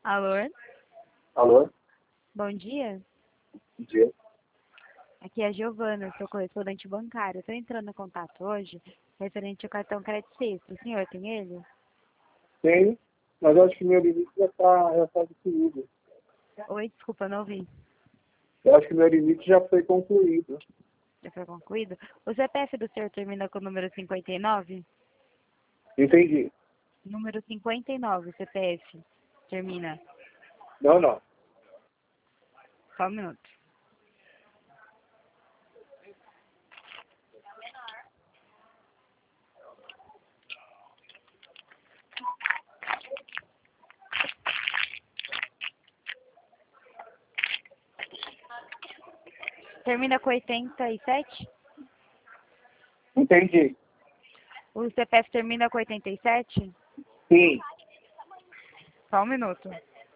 Alô? Alô? Bom dia. Bom dia. Aqui é a Giovana, sou correspondente bancário. Estou entrando em contato hoje referente ao cartão Crédito Sexto. O senhor tem ele? Tenho, mas eu acho que meu limite já tá definido. Oi, desculpa, não ouvi. Eu acho que meu limite já foi concluído. Já foi concluído? O CPF do senhor termina com o número 59? Entendi. Número 59, CPF. Termina. Não. Só um minuto. Termina com 87? Entendi. O CPF termina com 87? Sim. Só um minuto.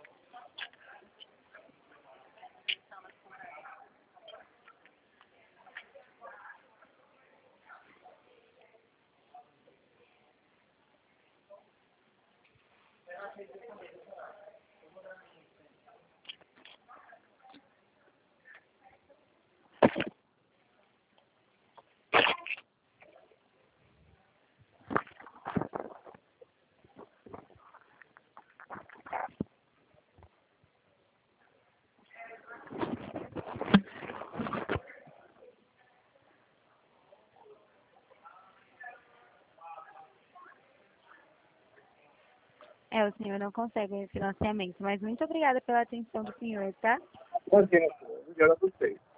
O senhor não consegue financiamento, mas muito obrigada pela atenção do senhor, tá? Imagina, obrigado a vocês.